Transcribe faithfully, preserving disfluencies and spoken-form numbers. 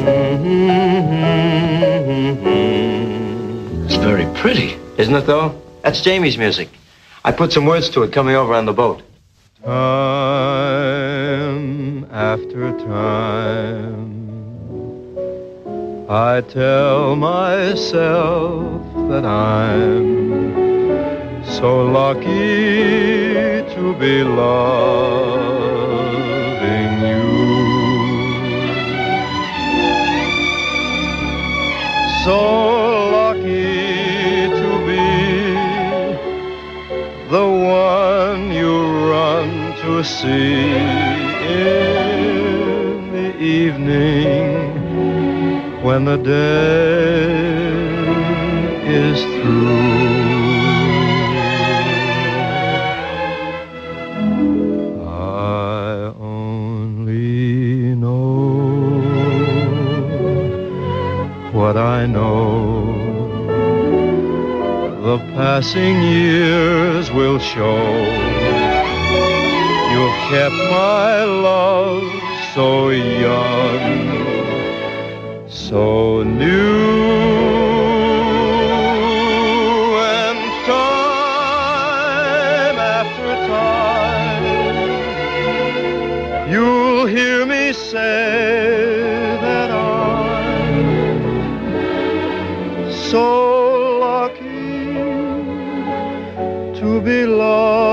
It's very pretty. Isn't it, though? That's Jamie's music. I put some words to it coming over on the boat. Time after time, I tell myself that I'm so lucky to be loving you. So lucky to be the one you run to see in the evening when the day is through. I only know what I know. The passing years will show. You've kept my love so young, so new. And time after time, you'll hear me say that I'm so lucky to be loved